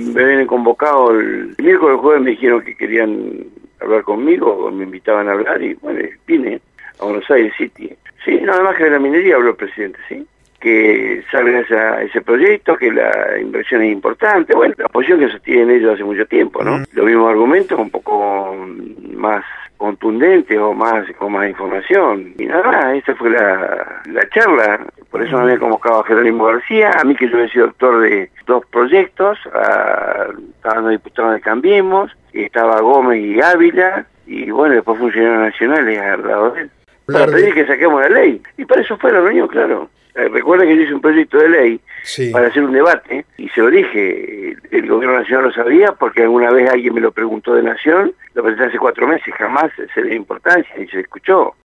Me vienen convocado el miércoles o jueves, me dijeron que querían hablar conmigo, me invitaban a hablar y bueno, vine a Buenos Aires City. Sí, nada más que de la minería habló el presidente, ¿sí? Que salga ese proyecto, que la inversión es importante, bueno, la posición que sostienen ellos hace mucho tiempo, ¿no? Los mismos argumentos, un poco más contundentes o con más información. Y nada, esta fue la charla, por eso me había convocado a Jerónimo García, a mí que yo he sido doctor de 2 proyectos, estaban los diputados de Cambiemos, estaba Gómez y Ávila, y bueno, después funcionarios nacionales al lado de él. Para pedir que saquemos la ley, y para eso fue la reunión, claro. Recuerden que yo hice un proyecto de ley para hacer un debate, y se lo dije, el gobierno nacional lo sabía, porque alguna vez alguien me lo preguntó de Nación, lo presenté hace 4 meses, jamás se le dio importancia, ni se le escuchó.